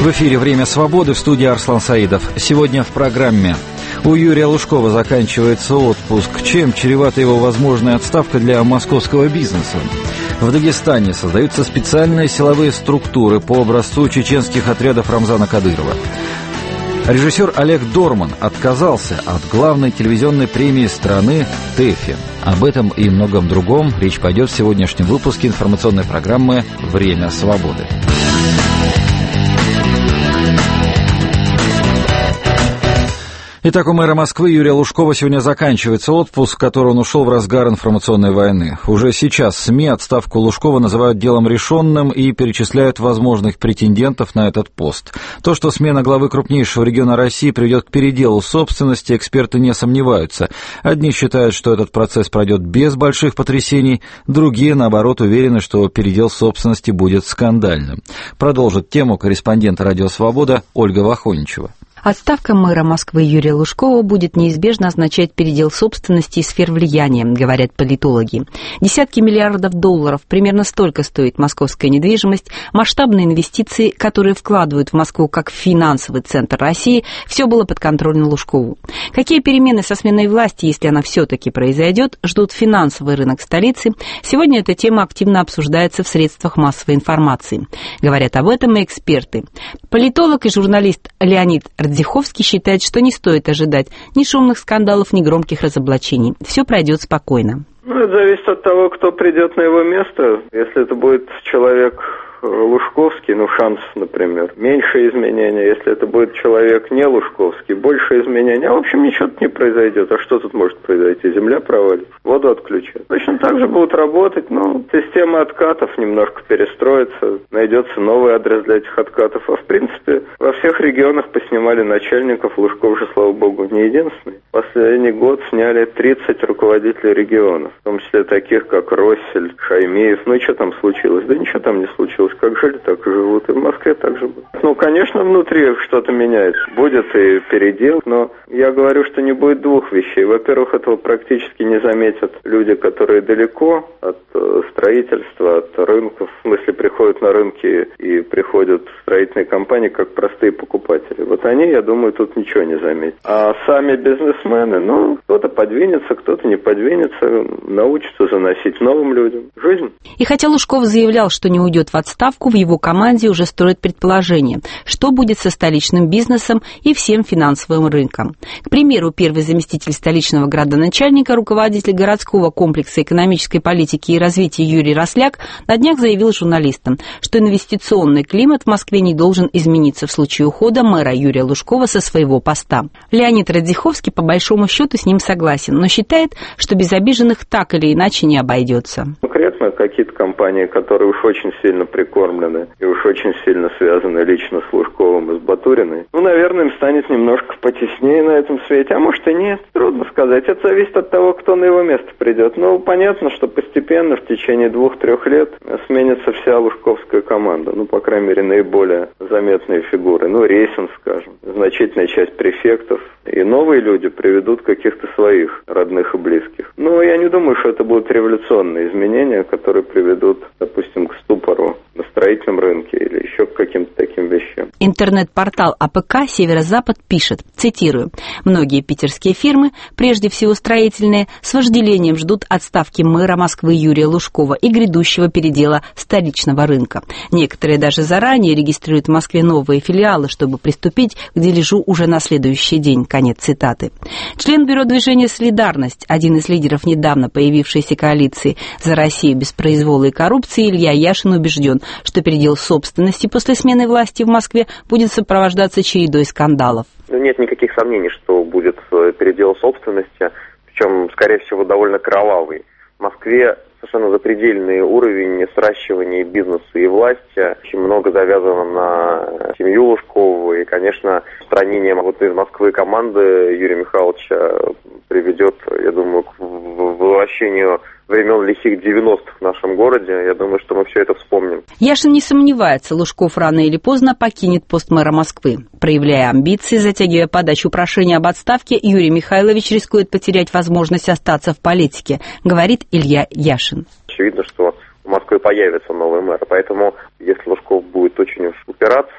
В эфире «Время свободы», в студии Арслан Саидов. Сегодня в программе. У Юрия Лужкова заканчивается отпуск. Чем чревата его возможная отставка для московского бизнеса? В Дагестане создаются специальные силовые структуры по образцу чеченских отрядов Рамзана Кадырова. Режиссер Олег Дорман отказался от главной телевизионной премии страны ТЭФИ. Об этом и многом другом речь пойдет в сегодняшнем выпуске информационной программы «Время свободы». Итак, у мэра Москвы Юрия Лужкова сегодня заканчивается отпуск, в который он ушел в разгар информационной войны. Уже сейчас СМИ отставку Лужкова называют делом решенным и перечисляют возможных претендентов на этот пост. То, что смена главы крупнейшего региона России приведет к переделу собственности, эксперты не сомневаются. Одни считают, что этот процесс пройдет без больших потрясений, другие, наоборот, уверены, что передел собственности будет скандальным. Продолжит тему корреспондент «Радио Свобода» Ольга Вахоничева. Отставка мэра Москвы Юрия Лужкова будет неизбежно означать передел собственности и сфер влияния, говорят политологи. Десятки миллиардов долларов, примерно столько стоит московская недвижимость, масштабные инвестиции, которые вкладывают в Москву как в финансовый центр России, все было подконтрольно Лужкову. Какие перемены со сменой власти, если она все-таки произойдет, ждут финансовый рынок столицы? Сегодня эта тема активно обсуждается в средствах массовой информации. Говорят об этом и эксперты. Политолог и журналист Леонид Радзиховский считает, что не стоит ожидать ни шумных скандалов, ни громких разоблачений. Все пройдет спокойно. Это зависит от того, кто придет на его место. Если это будет человек Лужковский, шансов, например, меньше изменения. Если это будет человек не Лужковский, больше изменения. В общем, ничего тут не произойдет. А что тут может произойти? Земля провалится, воду отключат. Точно так же будут работать, система откатов немножко перестроится, найдется новый адрес для этих откатов. А в принципе, во всех регионах поснимали начальников. Лужков же, слава богу, не единственный. Последний год сняли 30 руководителей регионов, в том числе таких, как Россель, Шаймиев. Что там случилось? Да ничего там не случилось. Как жили, так и живут. И в Москве так же будет. Конечно, внутри что-то меняется. Будет и передел, но я говорю, что не будет двух вещей. Во-первых, этого практически не заметят люди, которые далеко от строительства, от рынков. В смысле, приходят на рынки и приходят в строительные компании как простые покупатели. Они, я думаю, тут ничего не заметят. А сами бизнесмены, кто-то подвинется, кто-то не подвинется, научатся заносить новым людям жизнь. И хотя Лужков заявлял, что не уйдет в отставку, в его команде уже строят предположение, что будет со столичным бизнесом и всем финансовым рынком. К примеру, первый заместитель столичного градоначальника, руководитель городского комплекса экономической политики и развития Юрий Росляк на днях заявил журналистам, что инвестиционный климат в Москве не должен измениться в случае ухода мэра Юрия Лужкова со своего поста. Леонид Радзиховский по большому счету с ним согласен, но считает, что без обиженных так или иначе не обойдется. Конкретно какие-то компании, которые уж очень сильно прикормлены и уж очень сильно связаны лично с Лужковым и с Батуриной, наверное, им станет немножко потеснее на этом свете, а может и нет, трудно сказать. Это зависит от того, кто на его место придет. Понятно, что постепенно в течение 2-3 лет сменится вся лужковская команда, по крайней мере, наиболее заметные фигуры. Рейсин, скажем, значительная часть префектов, и новые люди приведут каких-то своих родных и близких. Я не думаю, что это будут революционные изменения, которые приведут, допустим, к ступору на строительном рынке или еще к каким-то таким вещам. Интернет-портал АПК «Северо-Запад» пишет, цитирую, «Многие питерские фирмы, прежде всего строительные, с вожделением ждут отставки мэра Москвы Юрия Лужкова и грядущего передела столичного рынка. Некоторые даже заранее регистрируют в Москве новые филиалы, чтобы приступить к дележу уже на следующий день». Конец цитаты. Член бюро движения «Солидарность», один из лидеров недавно появившейся коалиции «За Россию без произвола и коррупции», Илья Яшин убежден, что передел собственности после смены власти в Москве будет сопровождаться чередой скандалов. Нет никаких сомнений, что будет передел собственности, причем, скорее всего, довольно кровавый. В Москве совершенно запредельный уровень сращивания бизнеса и власти. Очень много завязано на семью Лужкову. И, конечно, устранение из Москвы команды Юрия Михайловича приведет, я думаю, к возвращению времен лихих 90-х в нашем городе. Я думаю, что мы все это вспомним. Яшин не сомневается, Лужков рано или поздно покинет пост мэра Москвы. Проявляя амбиции, затягивая подачу прошения об отставке, Юрий Михайлович рискует потерять возможность остаться в политике, говорит Илья Яшин. Очевидно, что в Москве появится новый мэр, поэтому если Лужков будет очень уж упираться,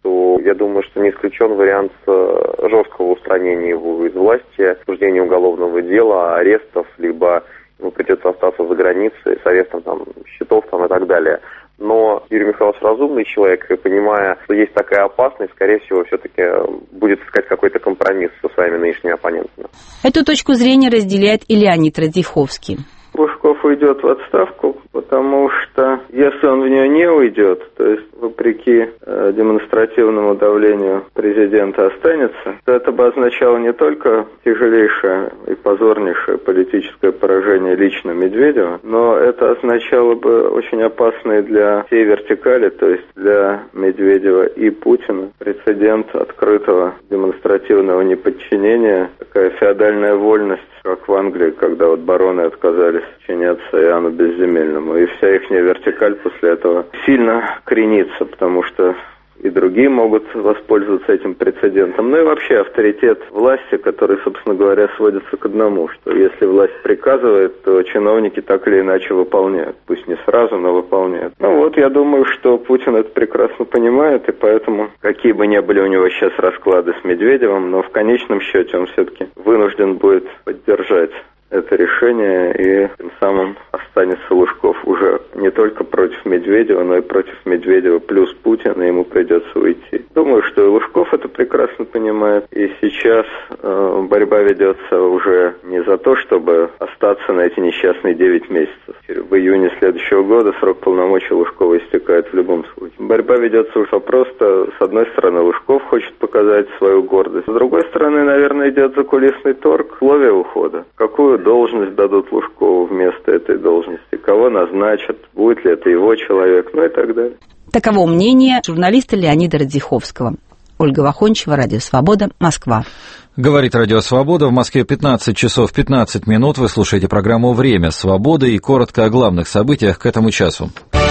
то я думаю, что не исключен вариант жесткого устранения его из власти, обсуждения уголовного дела, арестов, либо ему придется остаться за границей с арестом счетов и так далее. Но Юрий Михайлович разумный человек, и понимая, что есть такая опасность, скорее всего, все-таки будет искать какой-то компромисс со своими нынешними оппонентами. Эту точку зрения разделяет и Леонид Радзиховский. Лужков уйдет в отставку, потому что если он в нее не уйдет, то есть вопреки демонстративному давлению президента останется, то это бы означало не только тяжелейшее и позорнейшее политическое поражение лично Медведева, но это означало бы очень опасный для всей вертикали, то есть для Медведева и Путина, прецедент открытого демонстративного неподчинения, такая феодальная вольность, как в Англии, когда бароны отказались подчиняться Иоанну Безземельному. И вся их вертикаль после этого сильно кренится, потому что и другие могут воспользоваться этим прецедентом. Ну и вообще авторитет власти, который, собственно говоря, сводится к одному, что если власть приказывает, то чиновники так или иначе выполняют. Пусть не сразу, но выполняют. Я думаю, что Путин это прекрасно понимает, и поэтому, какие бы ни были у него сейчас расклады с Медведевым, но в конечном счете он все-таки вынужден будет поддержать это решение, и тем самым останется Лужков уже не только против Медведева, но и против Медведева плюс Путина, и ему придется уйти. Думаю, что и Лужков это прекрасно понимает, и сейчас борьба ведется уже не за то, чтобы остаться на эти несчастные 9 месяцев. В июне следующего года срок полномочий Лужкова истекает в любом случае. Борьба ведется уже просто, с одной стороны, Лужков хочет показать свою гордость, с другой стороны, наверное, идет закулисный торг условия ухода. Какую должность дадут Лужкову вместо этой должности, кого назначат, будет ли это его человек, и так далее. Таково мнение журналиста Леонида Радзиховского. Ольга Вахончева, Радио Свобода, Москва. Говорит Радио Свобода. В Москве 15 часов 15 минут. Вы слушаете программу «Время свободы» и коротко о главных событиях к этому часу.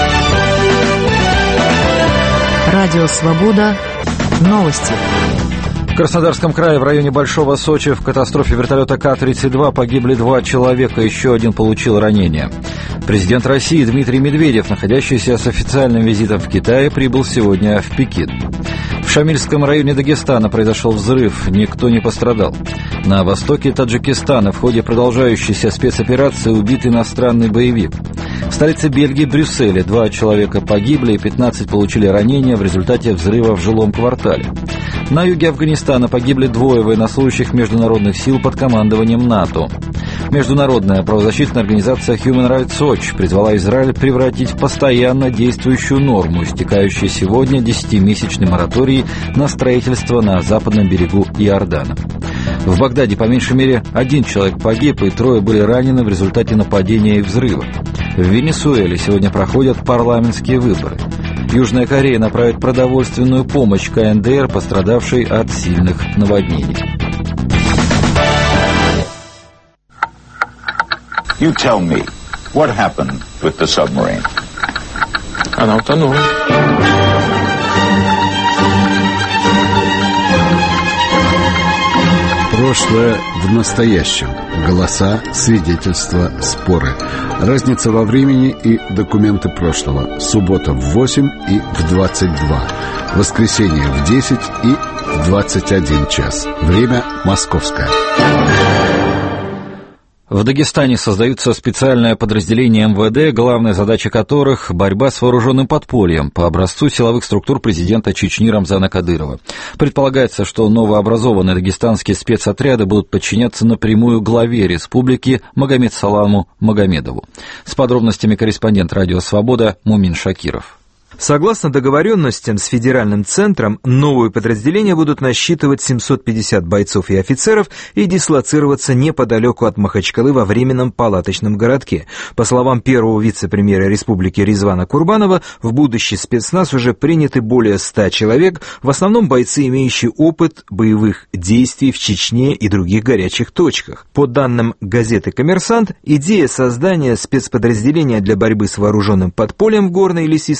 Радио Свобода. Новости. В Краснодарском крае в районе Большого Сочи в катастрофе вертолета К-32 погибли 2 человека, еще один получил ранение. Президент России Дмитрий Медведев, находящийся с официальным визитом в Китае, прибыл сегодня в Пекин. В Шамильском районе Дагестана произошел взрыв, никто не пострадал. На востоке Таджикистана в ходе продолжающейся спецоперации убит иностранный боевик. В столице Бельгии, Брюсселе, 2 человека погибли и 15 получили ранения в результате взрыва в жилом квартале. На юге Афганистана погибли 2 военнослужащих международных сил под командованием НАТО. Международная правозащитная организация Human Rights Watch призвала Израиль превратить в постоянно действующую норму, истекающий сегодня 10-месячный мораторий на строительство на западном берегу Иордана. В Багдаде по меньшей мере 1 человек погиб и 3 были ранены в результате нападения и взрыва. В Венесуэле сегодня проходят парламентские выборы. Южная Корея направит продовольственную помощь КНДР, пострадавшей от сильных наводнений. You tell me, what happened with the submarine? Она утонула. Прошлое в настоящем. Голоса, свидетельства, споры. Разница во времени и документы прошлого. Суббота в 8 и в 22. Воскресенье в 10 и в 21 час. Время московское. В Дагестане создаются специальные подразделения МВД, главная задача которых – борьба с вооруженным подпольем по образцу силовых структур президента Чечни Рамзана Кадырова. Предполагается, что новообразованные дагестанские спецотряды будут подчиняться напрямую главе республики Магомед-Саламу Магомедову. С подробностями корреспондент «Радио Свобода» Мумин Шакиров. Согласно договоренностям с федеральным центром, новые подразделения будут насчитывать 750 бойцов и офицеров и дислоцироваться неподалеку от Махачкалы во временном палаточном городке. По словам первого вице-премьера республики Резвана Курбанова, в будущий спецназ уже приняты более 100 человек, в основном бойцы, имеющие опыт боевых действий в Чечне и других горячих точках. По данным газеты «Коммерсант», идея создания спецподразделения для борьбы с вооруженным подпольем в горной и лесистой местности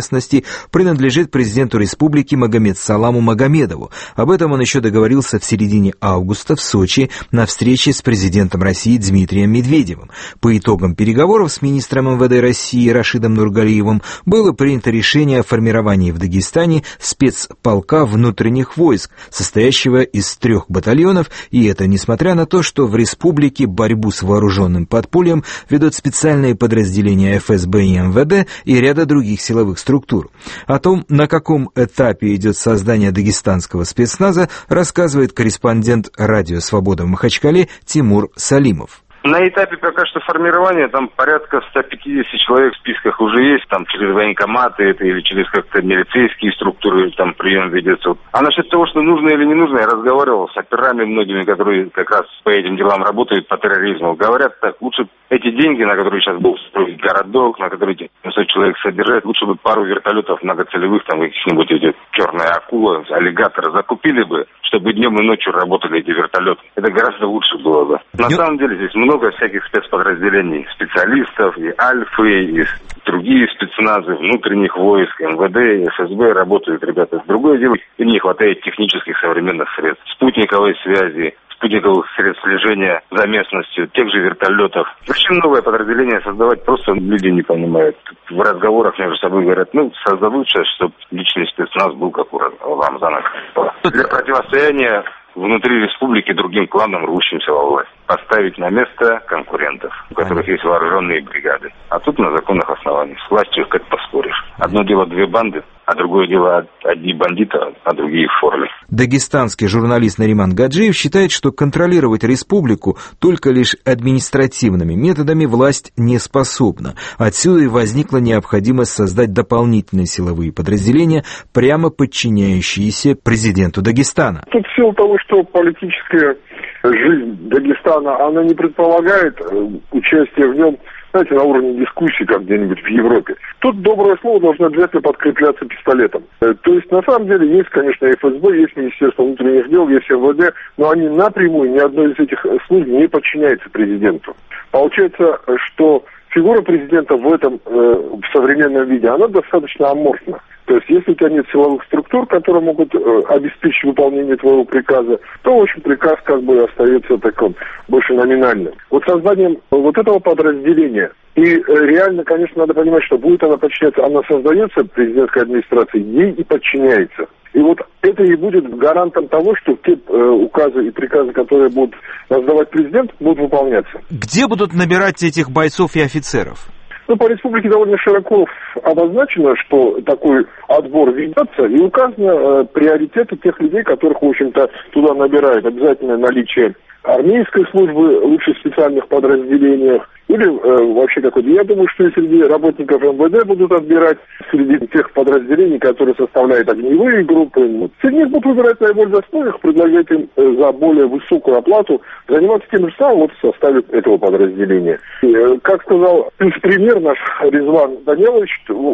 безопасности принадлежит президенту республики Магомед-Саламу Магомедову. Об этом он еще договорился в середине августа в Сочи на встрече с президентом России Дмитрием Медведевым. По итогам переговоров с министром МВД России Рашидом Нургалиевым было принято решение о формировании в Дагестане спецполка внутренних войск, состоящего из 3 батальонов, и это несмотря на то, что в республике борьбу с вооруженным подпольем ведут специальные подразделения ФСБ и МВД и ряда других силовых структур. О том, на каком этапе идет создание дагестанского спецназа, рассказывает корреспондент «Радио Свобода» в Махачкале Тимур Салимов. На этапе пока что формирования там порядка 150 человек в списках уже есть, там через военкоматы это или через как-то милицейские структуры там прием ведется. А насчет того, что нужно или не нужно, я разговаривал с операми многими, которые как раз по этим делам работают, по терроризму. Говорят так, лучше эти деньги, на которые сейчас будут строить городок, на которые 700 человек содержать, лучше бы пару вертолетов многоцелевых, там каких-нибудь эти черная акула, аллигатор закупили бы, чтобы днем и ночью работали эти вертолеты. Это гораздо лучше было бы. На самом деле здесь много всяких спецподразделений, специалистов, и Альфы, и другие спецназы, внутренних войск, МВД, ФСБ работают ребята. Другое дело, им не хватает технических современных средств, спутниковой связи, спутниковых средств слежения за местностью, тех же вертолетов. Вообще новое подразделение создавать просто люди не понимают. В разговорах между собой говорят, создадут сейчас, чтобы личный спецназ был как у Рамзана. Для противостояния внутри республики другим кланам, рвущимся во власть. Поставить на место конкурентов, у которых есть вооруженные бригады. А тут на законных основаниях. С властью как поспоришь. Одно дело 2 банды, а другое дело одни бандиты, а другие в форме. Дагестанский журналист Нариман Гаджиев считает, что контролировать республику только лишь административными методами власть не способна. Отсюда и возникла необходимость создать дополнительные силовые подразделения, прямо подчиняющиеся президенту Дагестана. Тут в силу того, что политическая жизнь Дагестана, она не предполагает участие в нем, знаете, на уровне дискуссий, как где-нибудь в Европе. Тут доброе слово должно обязательно подкрепляться пистолетом. То есть, на самом деле, есть, конечно, ФСБ, есть Министерство внутренних дел, есть МВД, но они напрямую, ни одной из этих служб не подчиняется президенту. Получается, что фигура президента в этом, в современном виде, она достаточно аморфна. То есть, если у тебя нет силовых структур, которые могут обеспечить выполнение твоего приказа, то, в общем, приказ как бы остается таким, больше номинальным. Вот созданием вот этого подразделения, и реально, конечно, надо понимать, что будет она подчиняться, она создается президентской администрацией, ей и подчиняется. И вот это и будет гарантом того, что те указы и приказы, которые будут раздавать президент, будут выполняться. Где будут набирать этих бойцов и офицеров? По республике довольно широко обозначено, что такой отбор ведется, и указаны приоритеты тех людей, которых, в общем-то, туда набирают. Обязательно наличие армейской службы, лучше в специальных подразделениях, или вообще какой-то. Я думаю, что и среди работников МВД будут отбирать, среди тех подразделений, которые составляют огневые группы. Среди них будут выбирать наиболее достойных, предлагать им за более высокую оплату заниматься тем же самым вот в составе этого подразделения. И, как сказал премьер наш Резван Данилович,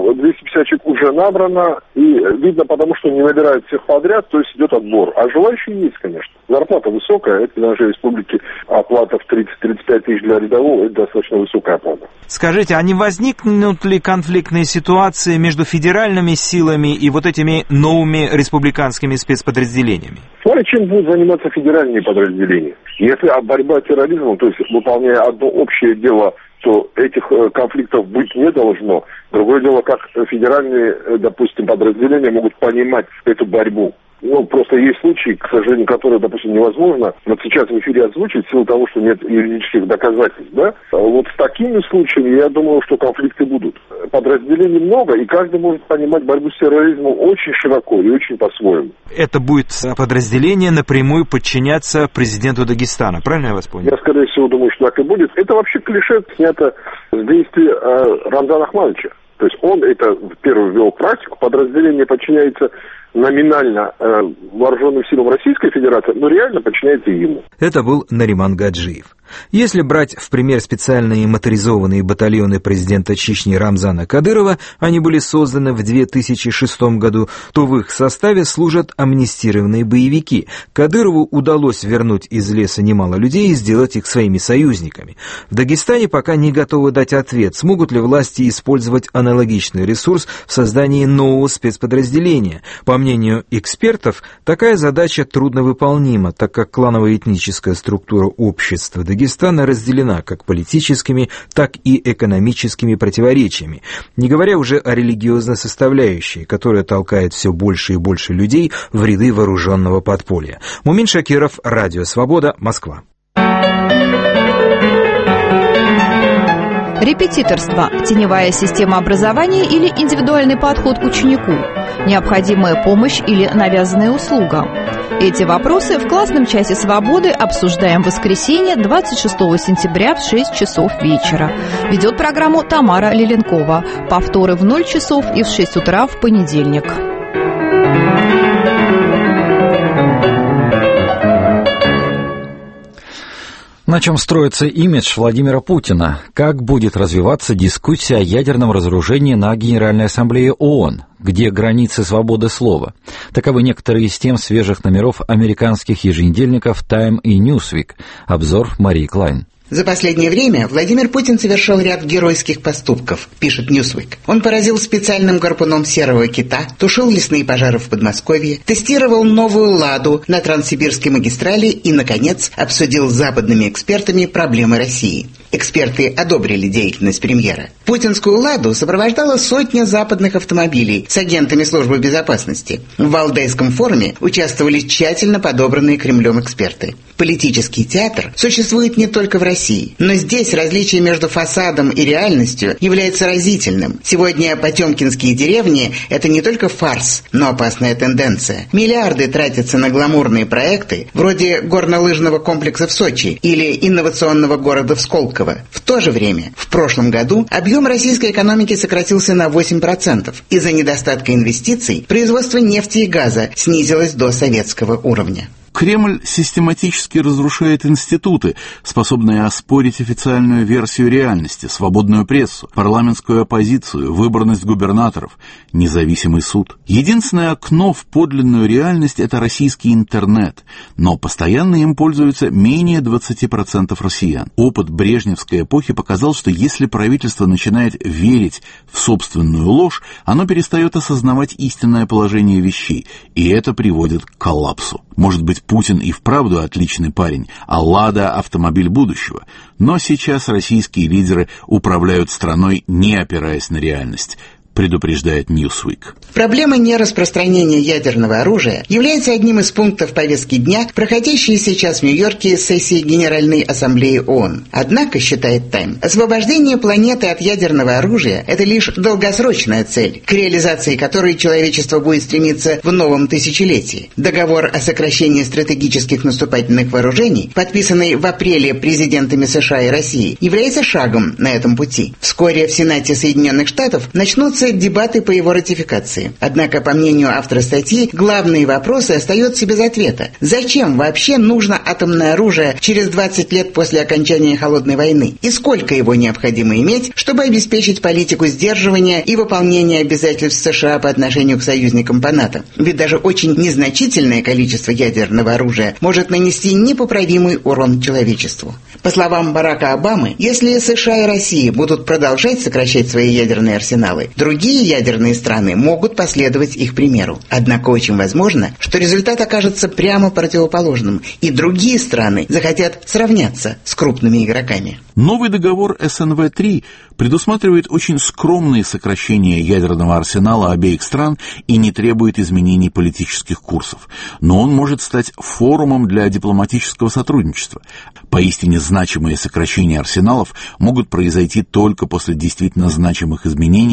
250 человек уже набрано, и видно потому, что не набирают всех подряд, то есть идет отбор. А желающие есть, конечно. Зарплата высокая, это в нашей республике оплата в 30-35 тысяч для рядового, это достаточно высокая оплата. Скажите, а не возникнут ли конфликтные ситуации между федеральными силами и вот этими новыми республиканскими спецподразделениями? Смотри, чем будут заниматься федеральные подразделения. Если борьба с терроризмом, то есть выполняя одно общее дело, то этих конфликтов быть не должно. Другое дело, как федеральные, допустим, подразделения могут понимать эту борьбу. Просто есть случаи, к сожалению, которые, допустим, невозможно вот сейчас в эфире озвучить в силу того, что нет юридических доказательств, да? Вот с такими случаями, я думаю, что конфликты будут. Подразделений много, и каждый может понимать борьбу с терроризмом очень широко и очень по-своему. Это будет подразделение напрямую подчиняться президенту Дагестана, правильно я вас понял? Я, скорее всего, думаю, что так и будет. Это вообще клише снято с действий Рамзана Ахмадовича. То есть он это первый ввел практику, подразделение подчиняется номинально вооруженным силам Российской Федерации, но реально подчиняется ему. Это был Нариман Гаджиев. Если брать в пример специальные моторизованные батальоны президента Чечни Рамзана Кадырова, они были созданы в 2006 году, то в их составе служат амнистированные боевики. Кадырову удалось вернуть из леса немало людей и сделать их своими союзниками. В Дагестане пока не готовы дать ответ, смогут ли власти использовать аналогичный ресурс в создании нового спецподразделения. По мнению экспертов, такая задача трудновыполнима, так как кланово-этническая структура общества Дагестана разделена как политическими, так и экономическими противоречиями, не говоря уже о религиозной составляющей, которая толкает все больше и больше людей в ряды вооруженного подполья. Мумин Шакиров, Радио Свобода, Москва. Репетиторство, теневая система образования или индивидуальный подход к ученику, необходимая помощь или навязанная услуга. Эти вопросы в классном часе свободы обсуждаем в воскресенье 26 сентября в 6 часов вечера. Ведет программу Тамара Лиленкова. Повторы в 0 часов и в 6 утра в понедельник. На чем строится имидж Владимира Путина? Как будет развиваться дискуссия о ядерном разоружении на Генеральной Ассамблее ООН? Где границы свободы слова? Таковы некоторые из тем свежих номеров американских еженедельников Time и Newsweek. Обзор Марии Клайн. За последнее время Владимир Путин совершил ряд геройских поступков, пишет Newsweek. Он поразил специальным гарпуном серого кита, тушил лесные пожары в Подмосковье, тестировал новую «Ладу» на Транссибирской магистрали и, наконец, обсудил с западными экспертами проблемы России. Эксперты одобрили деятельность премьера. Путинскую «Ладу» сопровождала сотня западных автомобилей с агентами службы безопасности. В Валдайском форуме участвовали тщательно подобранные Кремлем эксперты. Политический театр существует не только в России, но здесь различие между фасадом и реальностью является разительным. Сегодня потемкинские деревни – это не только фарс, но опасная тенденция. Миллиарды тратятся на гламурные проекты, вроде горнолыжного комплекса в Сочи или инновационного города в Сколково. В то же время, в прошлом году объем российской экономики сократился на 8%. Из-за недостатка инвестиций производство нефти и газа снизилось до советского уровня. Кремль систематически разрушает институты, способные оспорить официальную версию реальности, свободную прессу, парламентскую оппозицию, выборность губернаторов, независимый суд. Единственное окно в подлинную реальность – это российский интернет, но постоянно им пользуются менее 20% россиян. Опыт брежневской эпохи показал, что если правительство начинает верить в собственную ложь, оно перестает осознавать истинное положение вещей, и это приводит к коллапсу. Может быть, Путин и вправду отличный парень, а «Лада» — автомобиль будущего. Но сейчас российские лидеры управляют страной, не опираясь на реальность, предупреждает Newsweek. Проблема нераспространения ядерного оружия является одним из пунктов повестки дня, проходящей сейчас в Нью-Йорке сессии Генеральной Ассамблеи ООН. Однако, считает Time, освобождение планеты от ядерного оружия – это лишь долгосрочная цель, к реализации которой человечество будет стремиться в новом тысячелетии. Договор о сокращении стратегических наступательных вооружений, подписанный в апреле президентами США и России, является шагом на этом пути. Вскоре в Сенате Соединенных Штатов начнутся дебаты по его ратификации. Однако, по мнению автора статьи, главные вопросы остаются без ответа. Зачем вообще нужно атомное оружие через 20 лет после окончания Холодной войны? И сколько его необходимо иметь, чтобы обеспечить политику сдерживания и выполнения обязательств США по отношению к союзникам по НАТО? Ведь даже очень незначительное количество ядерного оружия может нанести непоправимый урон человечеству. По словам Барака Обамы, если США и Россия будут продолжать сокращать свои ядерные арсеналы, другие ядерные страны могут последовать их примеру. Однако очень возможно, что результат окажется прямо противоположным, и другие страны захотят сравняться с крупными игроками. Новый договор СНВ-3 предусматривает очень скромные сокращения ядерного арсенала обеих стран и не требует изменений политических курсов. Но он может стать форумом для дипломатического сотрудничества. Поистине значимые сокращения арсеналов могут произойти только после действительно значимых изменений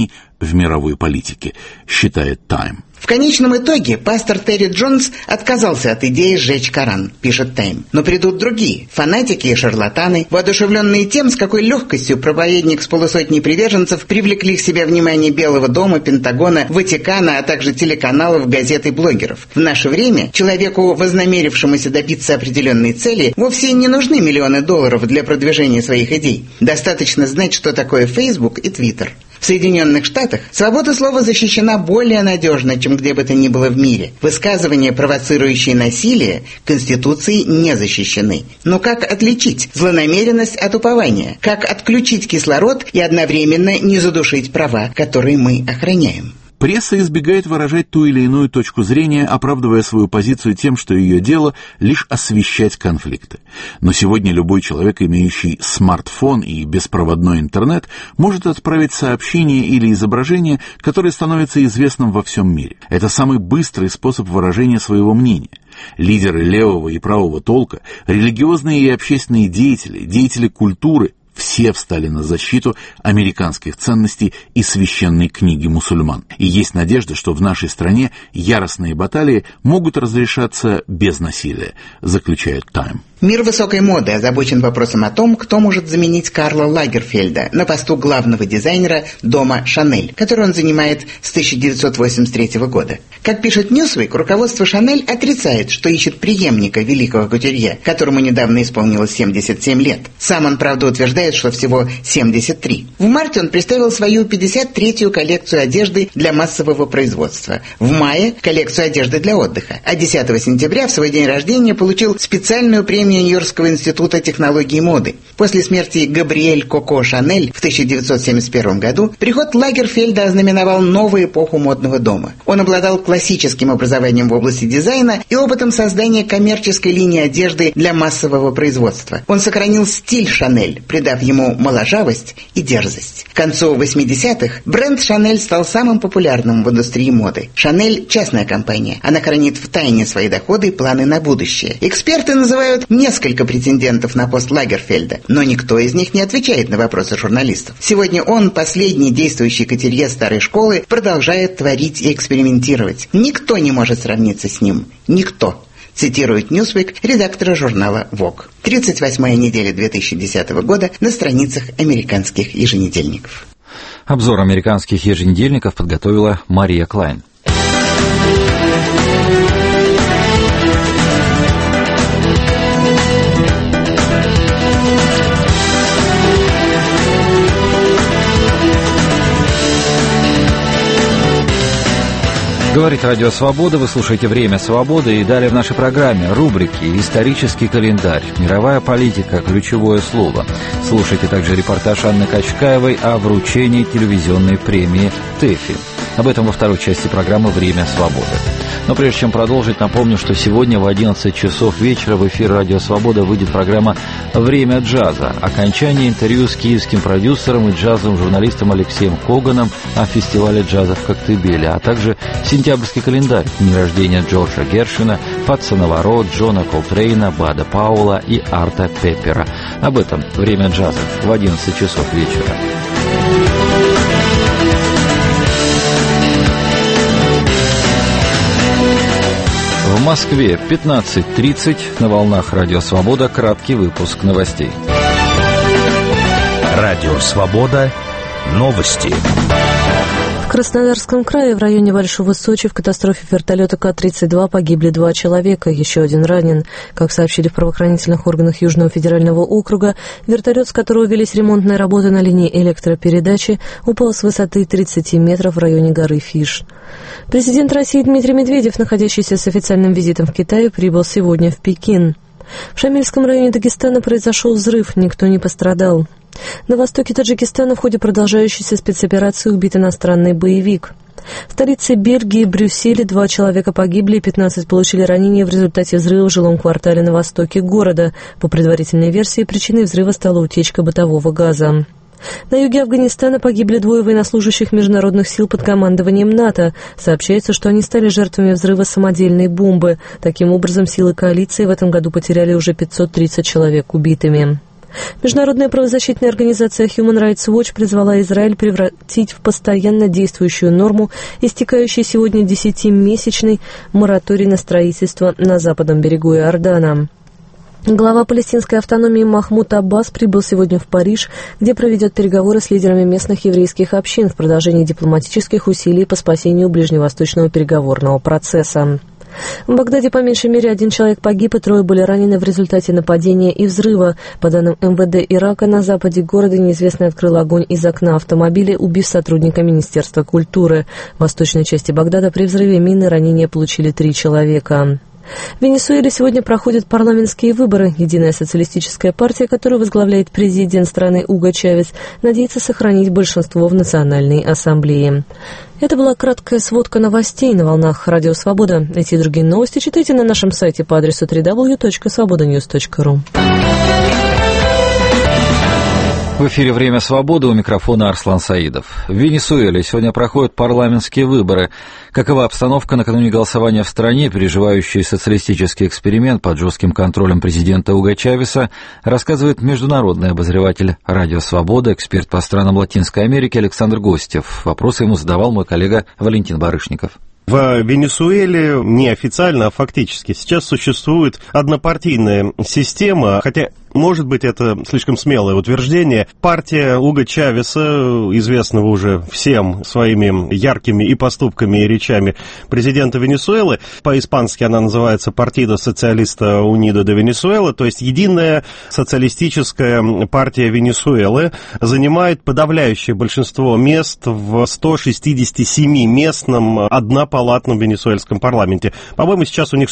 в мировой политике, считает Time. В конечном итоге пастор Терри Джонс отказался от идеи сжечь Коран, пишет Тайм. Но придут другие, фанатики и шарлатаны, воодушевленные тем, с какой легкостью проповедник с полусотней приверженцев привлекли к себе внимание Белого дома, Пентагона, Ватикана, а также телеканалов, газет и блогеров. В наше время человеку, вознамерившемуся добиться определенной цели, вовсе не нужны миллионы долларов для продвижения своих идей. Достаточно знать, что такое Facebook и Twitter. В Соединенных Штатах свобода слова защищена более надежно, чем где бы то ни было в мире. Высказывания, провоцирующие насилие, Конституцией не защищены. Но как отличить злонамеренность от упования? Как отключить кислород и одновременно не задушить права, которые мы охраняем? Пресса избегает выражать ту или иную точку зрения, оправдывая свою позицию тем, что ее дело лишь освещать конфликты. Но сегодня любой человек, имеющий смартфон и беспроводной интернет, может отправить сообщение или изображение, которое становится известным во всем мире. Это самый быстрый способ выражения своего мнения. Лидеры левого и правого толка, религиозные и общественные деятели, деятели культуры – все встали на защиту американских ценностей и священной книги мусульман. И есть надежда, что в нашей стране яростные баталии могут разрешаться без насилия, заключает Time. Мир высокой моды озабочен вопросом о том, кто может заменить Карла Лагерфельда на посту главного дизайнера дома «Шанель», который он занимает с 1983 года. Как пишет Newsweek, руководство «Шанель» отрицает, что ищет преемника великого кутюрье, которому недавно исполнилось 77 лет. Сам он, правда, утверждает, что всего 73. В марте он представил свою 53-ю коллекцию одежды для массового производства. В мае – коллекцию одежды для отдыха. А 10 сентября, в свой день рождения, получил специальную премию Нью-Йоркского института технологий моды. После смерти Габриэль Коко Шанель в 1971 году приход Лагерфельда ознаменовал новую эпоху модного дома. Он обладал классическим образованием в области дизайна и опытом создания коммерческой линии одежды для массового производства. Он сохранил стиль Шанель, придав ему моложавость и дерзость. К концу 80-х бренд Шанель стал самым популярным в индустрии моды. Шанель – частная компания. Она хранит в тайне свои доходы и планы на будущее. Эксперты называют несколько претендентов на пост Лагерфельда, но никто из них не отвечает на вопросы журналистов. Сегодня он, последний действующий котелье старой школы, продолжает творить и экспериментировать. Никто не может сравниться с ним. Никто. Цитирует Newsweek редактора журнала Vogue. 38-я неделя 2010 года на страницах американских еженедельников. Обзор американских еженедельников подготовила Мария Клайн. Говорит Радио Свобода, вы слушаете «Время свободы» и далее в нашей программе рубрики «Исторический календарь», «Мировая политика», «Ключевое слово». Слушайте также репортаж Анны Качкаевой о вручении телевизионной премии ТЭФИ. Об этом во второй части программы «Время свободы». Но прежде чем продолжить, напомню, что сегодня в 11 часов вечера в эфир «Радио Свобода» выйдет программа «Время джаза». Окончание интервью с киевским продюсером и джазовым журналистом Алексеем Коганом о фестивале джаза в Коктебеле, а также сентябрьский календарь, дни рождения Джорджа Гершвина, Патса Наваро, Джона Колтрейна, Бада Пауэлла и Арта Пеппера. Об этом «Время джаза» в 11 часов вечера. В Москве 15:30 на волнах Радио Свобода краткий выпуск новостей. Радио Свобода. Новости. В Краснодарском крае в районе Большого Сочи в катастрофе вертолета К-32 погибли 2 человека, еще один ранен. Как сообщили в правоохранительных органах Южного федерального округа, вертолет, с которого велись ремонтные работы на линии электропередачи, упал с высоты 30 метров в районе горы Фиш. Президент России Дмитрий Медведев, находящийся с официальным визитом в Китае, прибыл сегодня в Пекин. В Шамильском районе Дагестана произошел взрыв, никто не пострадал. На востоке Таджикистана в ходе продолжающейся спецоперации убит иностранный боевик. В столице Бельгии, Брюсселе, 2 человека погибли и 15 получили ранения в результате взрыва в жилом квартале на востоке города. По предварительной версии, причиной взрыва стала утечка бытового газа. На юге Афганистана погибли 2 военнослужащих международных сил под командованием НАТО. Сообщается, что они стали жертвами взрыва самодельной бомбы. Таким образом, силы коалиции в этом году потеряли уже 530 человек убитыми. Международная правозащитная организация Human Rights Watch призвала Израиль превратить в постоянно действующую норму истекающий сегодня 10-месячный мораторий на строительство на западном берегу Иордана. Глава палестинской автономии Махмуд Аббас прибыл сегодня в Париж, где проведет переговоры с лидерами местных еврейских общин в продолжении дипломатических усилий по спасению ближневосточного переговорного процесса. В Багдаде по меньшей мере 1 человек погиб и 3 были ранены в результате нападения и взрыва. По данным МВД Ирака, на западе города неизвестный открыл огонь из окна автомобиля, убив сотрудника Министерства культуры. В восточной части Багдада при взрыве мины ранения получили 3 человека. В Венесуэле сегодня проходят парламентские выборы. Единая социалистическая партия, которую возглавляет президент страны Уго Чавес, надеется сохранить большинство в Национальной ассамблее. Это была краткая сводка новостей на волнах Радио Свобода. Эти и другие новости читайте на нашем сайте по адресу www.svobodanews.ru. В эфире «Время свободы», у микрофона Арслан Саидов. В Венесуэле сегодня проходят парламентские выборы. Какова обстановка накануне голосования в стране, переживающей социалистический эксперимент под жестким контролем президента Уго Чавеса, рассказывает международный обозреватель «Радио Свобода», эксперт по странам Латинской Америки Александр Гостев. Вопросы ему задавал мой коллега Валентин Барышников. В Венесуэле не официально, а фактически сейчас существует однопартийная система, хотя, может быть, это слишком смелое утверждение. Партия Уго Чавеса, известного уже всем своими яркими и поступками, и речами президента Венесуэлы, по-испански она называется Partido Socialista Unido de Venezuela, то есть Единая социалистическая партия Венесуэлы, занимает подавляющее большинство мест в 167-местном однопалатном венесуэльском парламенте. По-моему, сейчас у них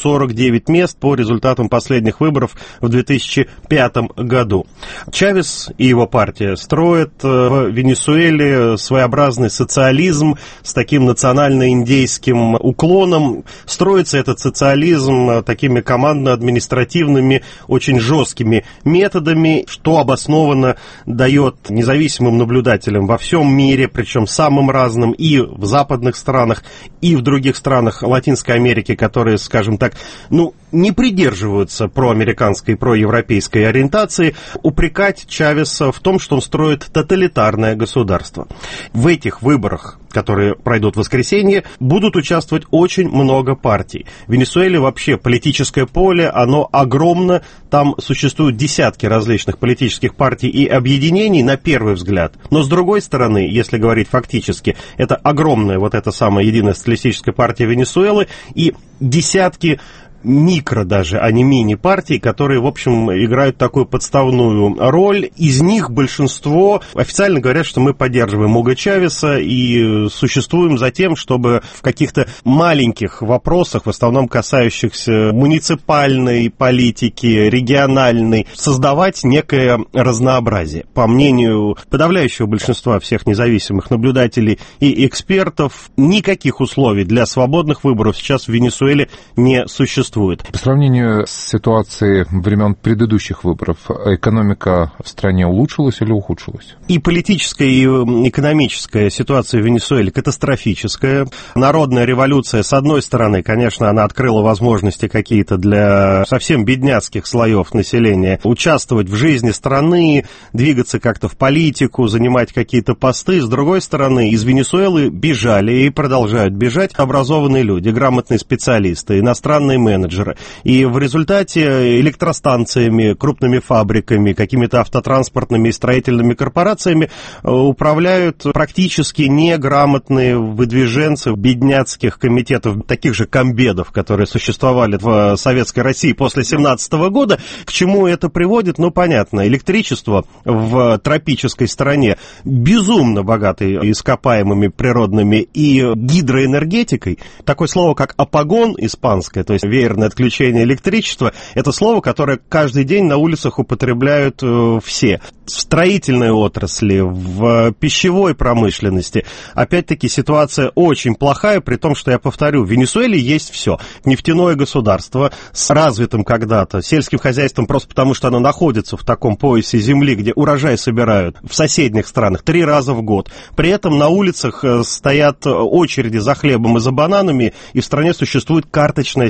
149 мест по результатам последних выборов в 2005 году. Чавес и его партия строят в Венесуэле своеобразный социализм с таким национально-индейским уклоном. Строится этот социализм такими командно-административными, очень жесткими методами, что обоснованно дает независимым наблюдателям во всем мире, причем самым разным, и в западных странах, и в других странах Латинской Америки, которые, скажем так, не придерживаются проамериканской, проевропейской ориентации, упрекать Чавеса в том, что он строит тоталитарное государство. В этих выборах, которые пройдут в воскресенье, будут участвовать очень много партий. В Венесуэле вообще политическое поле, оно огромно, там существуют десятки различных политических партий и объединений, на первый взгляд. Но с другой стороны, если говорить фактически, это огромная вот эта самая Единая социалистическая партия Венесуэлы и десятки микро даже, а не мини-партий, которые, в общем, играют такую подставную роль. Из них большинство официально говорят, что мы поддерживаем Уго Чавеса и существуем за тем, чтобы в каких-то маленьких вопросах, в основном касающихся муниципальной политики, региональной, создавать некое разнообразие. По мнению подавляющего большинства всех независимых наблюдателей и экспертов, никаких условий для свободных выборов сейчас в Венесуэле не существует. По сравнению с ситуацией времен предыдущих выборов, экономика в стране улучшилась или ухудшилась? И политическая, и экономическая ситуация в Венесуэле катастрофическая. Народная революция, с одной стороны, конечно, она открыла возможности какие-то для совсем бедняцких слоев населения участвовать в жизни страны, двигаться как-то в политику, занимать какие-то посты. С другой стороны, из Венесуэлы бежали и продолжают бежать образованные люди, грамотные специалисты, иностранные менеджеры. И в результате электростанциями, крупными фабриками, какими-то автотранспортными и строительными корпорациями управляют практически неграмотные выдвиженцы бедняцких комитетов, таких же комбедов, которые существовали в Советской России после 1917 года. К чему это приводит? Понятно. Электричество в тропической стране, безумно богатой ископаемыми природными и гидроэнергетикой. Такое слово, как апагон испанское, то есть веерное отключение электричества, это слово, которое каждый день на улицах употребляют все. В строительной отрасли, в пищевой промышленности. Опять-таки ситуация очень плохая, при том, что, я повторю, в Венесуэле есть все. Нефтяное государство с развитым когда-то сельским хозяйством, просто потому что оно находится в таком поясе земли, где урожай собирают в соседних странах 3 раза в год. При этом на улицах стоят очереди за хлебом и за бананами, и в стране существует карточная система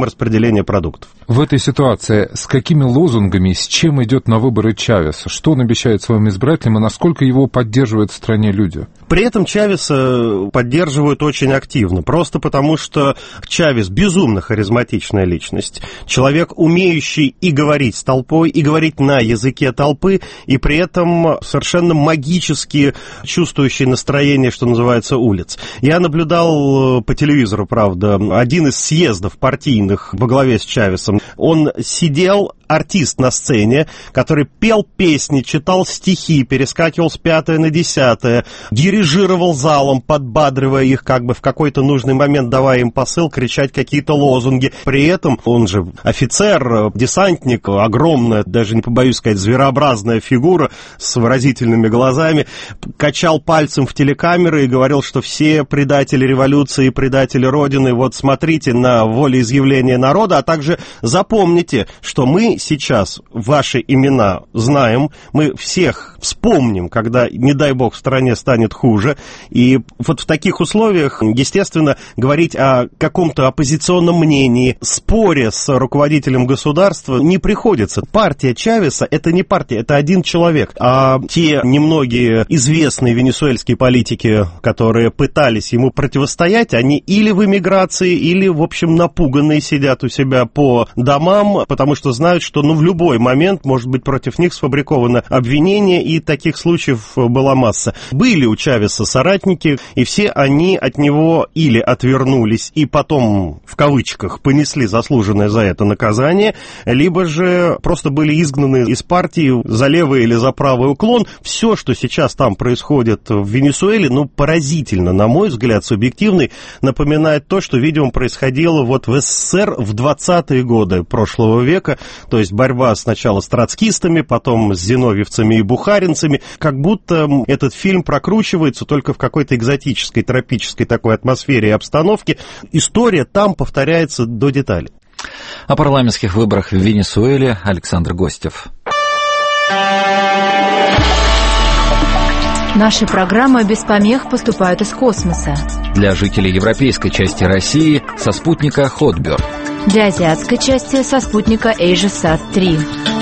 распределения продуктов. В этой ситуации с какими лозунгами, с чем идет на выборы Чавес? Что он обещает своим избирателям и насколько его поддерживают в стране люди? При этом Чавеса поддерживают очень активно, просто потому что Чавес безумно харизматичная личность, человек, умеющий и говорить с толпой, и говорить на языке толпы, и при этом совершенно магически чувствующий настроение, что называется, улиц. Я наблюдал по телевизору, правда, один из съездов партийных во главе с Чавесом. Он сидел, артист на сцене, который пел песни, читал стихи, перескакивал с 5 на 10, дирижировал залом, подбадривая их как бы в какой-то нужный момент, давая им посыл, кричать какие-то лозунги. При этом он же офицер, десантник, огромная, даже не побоюсь сказать, зверообразная фигура с выразительными глазами, качал пальцем в телекамеры и говорил, что все предатели революции, предатели Родины, вот смотрите на волеизъявление народа, а также запомните, что мы сейчас ваши имена знаем, мы всех вспомним, когда, не дай бог, в стране станет хуже. И вот в таких условиях, естественно, говорить о каком-то оппозиционном мнении, споре с руководителем государства не приходится. Партия Чавеса — это не партия, это один человек. А те немногие известные венесуэльские политики, которые пытались ему противостоять, они или в эмиграции, или, в общем, напуганные сидят у себя по домам, потому что знают, что в любой момент может быть против них сфабриковано обвинение, и таких случаев была масса. Были у Чавеса соратники, и все они от него или отвернулись и потом, в кавычках, понесли заслуженное за это наказание, либо же просто были изгнаны из партии за левый или за правый уклон. Все, что сейчас там происходит в Венесуэле, поразительно, на мой взгляд, субъективный, напоминает то, что, видимо, происходило вот в СССР в 20-е годы прошлого века, то есть борьба сначала с троцкистами, потом с зиновьевцами и бухаринцами, как будто этот фильм прокручивается только в какой-то экзотической, тропической такой атмосфере и обстановке. История там повторяется до деталей. О парламентских выборах в Венесуэле Александр Гостев. Наши программы без помех поступают из космоса. Для жителей европейской части России со спутника Hotbird. Для азиатской части со спутника AsiaSat-3.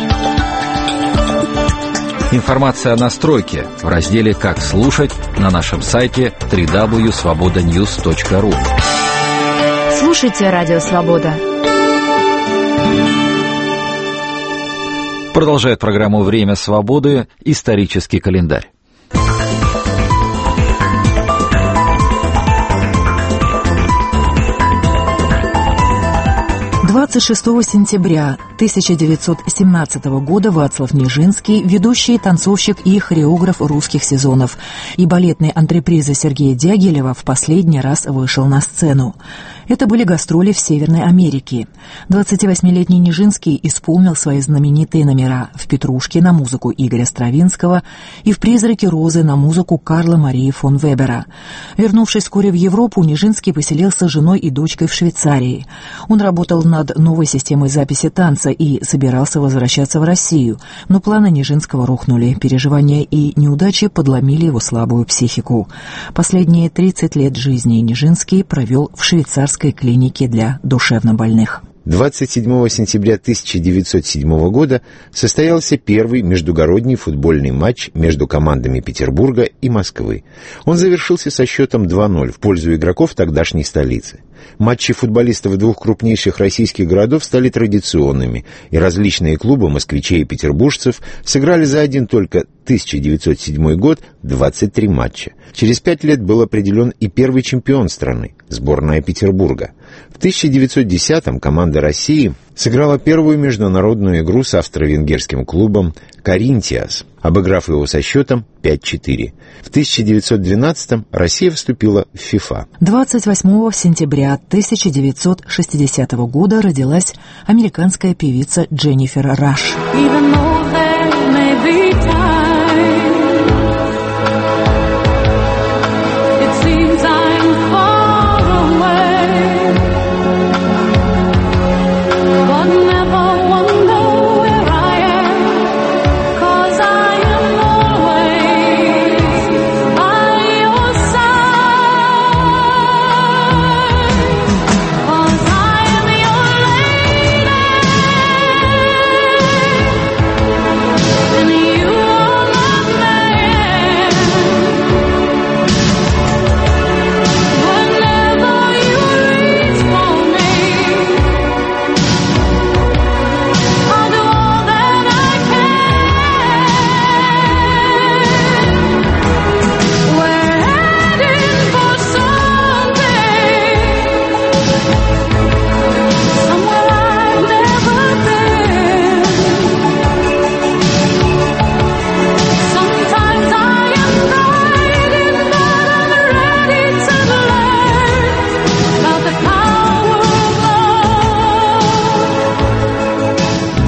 Информация о настройке в разделе «Как слушать» на нашем сайте www.svobodanews.ru. Слушайте Радио Свобода. Продолжает программу «Время свободы» исторический календарь. 26 сентября 1917 года Вацлав Нижинский, ведущий танцовщик и хореограф русских сезонов, и балетной антрепризы Сергея Дягилева в последний раз вышел на сцену. Это были гастроли в Северной Америке. 28-летний Нижинский исполнил свои знаменитые номера в «Петрушке» на музыку Игоря Стравинского и в «Призраке розы» на музыку Карла Марии фон Вебера. Вернувшись вскоре в Европу, Нижинский поселился с женой и дочкой в Швейцарии. Он работал над новой системой записи танца и собирался возвращаться в Россию, но планы Нижинского рухнули. Переживания и неудачи подломили его слабую психику. Последние 30 лет жизни Нижинский провел в швейцарской клинике для душевнобольных. 27 сентября 1907 года состоялся первый междугородний футбольный матч между командами Петербурга и Москвы. Он завершился со счетом 2-0 в пользу игроков тогдашней столицы. Матчи футболистов двух крупнейших российских городов стали традиционными, и различные клубы москвичей и петербуржцев сыграли за один только 1907 год 23 матча. Через 5 лет был определен и первый чемпион страны – сборная Петербурга. В 1910-м команда России сыграла первую международную игру с австро-венгерским клубом «Коринтиас», обыграв его со счетом 5-4. В 1912-м Россия вступила в ФИФА. 28 сентября 1960 года родилась американская певица Дженнифер Раш.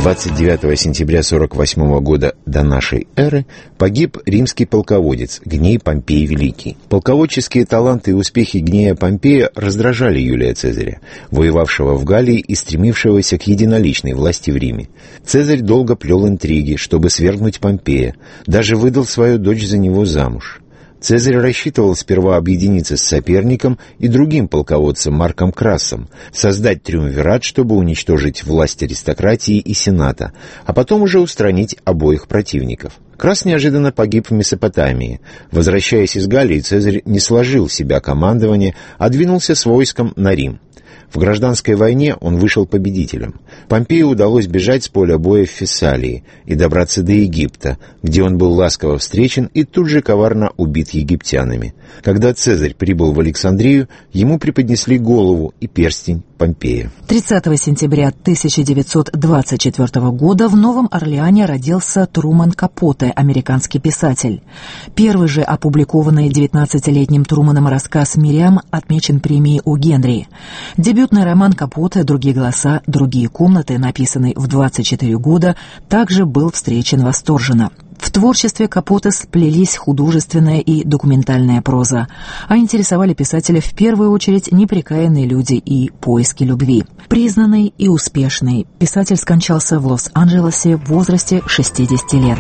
29 сентября 48 года до нашей эры погиб римский полководец Гней Помпей Великий. Полководческие таланты и успехи Гнея Помпея раздражали Юлия Цезаря, воевавшего в Галлии и стремившегося к единоличной власти в Риме. Цезарь долго плел интриги, чтобы свергнуть Помпея, даже выдал свою дочь за него замуж. Цезарь рассчитывал сперва объединиться с соперником и другим полководцем Марком Крассом, создать триумвират, чтобы уничтожить власть аристократии и сената, а потом уже устранить обоих противников. Красс неожиданно погиб в Месопотамии. Возвращаясь из Галлии, Цезарь не сложил в себя командование, а двинулся с войском на Рим. В гражданской войне он вышел победителем. Помпею удалось бежать с поля боя в Фессалии и добраться до Египта, где он был ласково встречен и тут же коварно убит египтянами. Когда Цезарь прибыл в Александрию, ему преподнесли голову и перстень Помпея. 30 сентября 1924 года в Новом Орлеане родился Труман Капоте, американский писатель. Первый же опубликованный 19-летним Труманом рассказ «Мириам» отмечен премией О. Генри. Дебютный роман Капоте «Другие голоса, другие комнаты», написанный в 24 года, также был встречен восторженно. В творчестве Капоте сплелись художественная и документальная проза, а интересовали писателя в первую очередь непрекаянные люди и поиски любви. Признанный и успешный, писатель скончался в Лос-Анджелесе в возрасте 60 лет.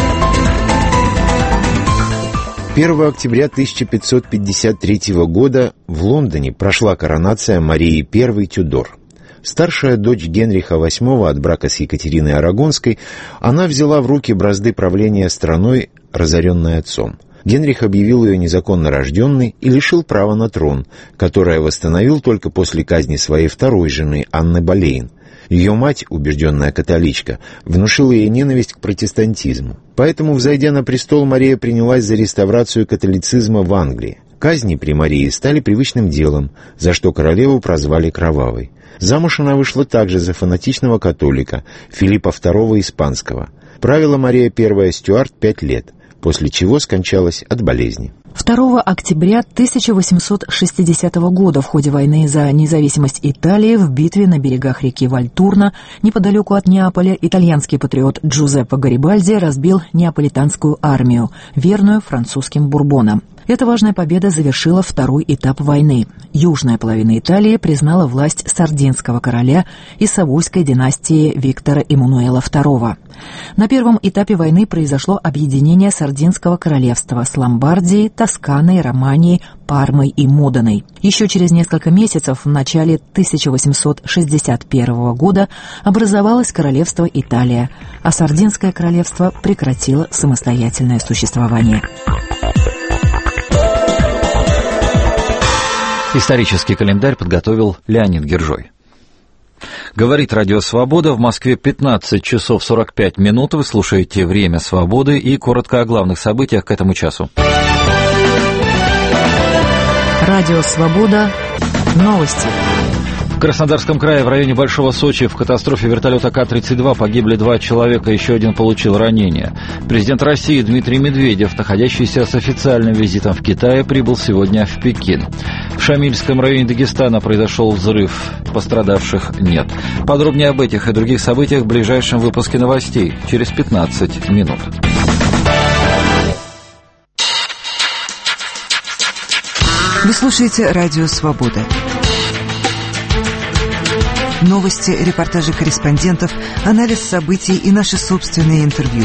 1 октября 1553 года в Лондоне прошла коронация Марии I Тюдор. Старшая дочь Генриха VIII от брака с Екатериной Арагонской, она взяла в руки бразды правления страной, разоренной отцом. Генрих объявил ее незаконно рожденной и лишил права на трон, которое восстановил только после казни своей второй жены Анны Болейн. Ее мать, убежденная католичка, внушила ей ненависть к протестантизму. Поэтому, взойдя на престол, Мария принялась за реставрацию католицизма в Англии. Казни при Марии стали привычным делом, за что королеву прозвали Кровавой. Замуж она вышла также за фанатичного католика Филиппа II Испанского. Правила Мария I Стюарт 5 лет, после чего скончалась от болезни. 2 октября 1860 года в ходе войны за независимость Италии в битве на берегах реки Вальтурна, неподалеку от Неаполя, итальянский патриот Джузеппе Гарибальди разбил неаполитанскую армию, верную французским бурбонам. Эта важная победа завершила второй этап войны. Южная половина Италии признала власть сардинского короля из Савойской династии Виктора Эммануэла II. На первом этапе войны произошло объединение Сардинского королевства с Ломбардией, Тосканой, Романией, Пармой и Моденой. Еще через несколько месяцев, в начале 1861 года, образовалось королевство Италия, а Сардинское королевство прекратило самостоятельное существование. Исторический календарь подготовил Леонид Гержой. Говорит Радио Свобода, в Москве 15 часов 45 минут. Вы слушаете «Время свободы» и коротко о главных событиях к этому часу. Радио Свобода. Новости. В Краснодарском крае в районе Большого Сочи в катастрофе вертолета К-32 погибли 2 человека, еще один получил ранение. Президент России Дмитрий Медведев, находящийся с официальным визитом в Китае, прибыл сегодня в Пекин. В Шамильском районе Дагестана произошел взрыв. Пострадавших нет. Подробнее об этих и других событиях в ближайшем выпуске новостей через 15 минут. Вы слушаете Радио Свобода. Новости, репортажи корреспондентов, анализ событий и наши собственные интервью.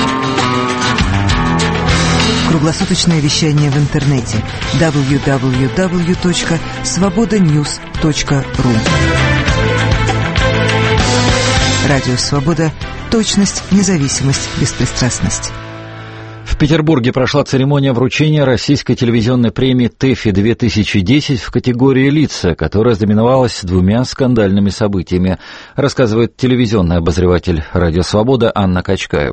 Круглосуточное вещание в интернете www.svobodanews.ru. Радио Свобода. Точность, независимость, беспристрастность. В Петербурге прошла церемония вручения российской телевизионной премии ТЭФИ-2010 в категории «Лица», которая знаменовалась 2 скандальными событиями, рассказывает телевизионный обозреватель «Радио Свобода» Анна Качкаева.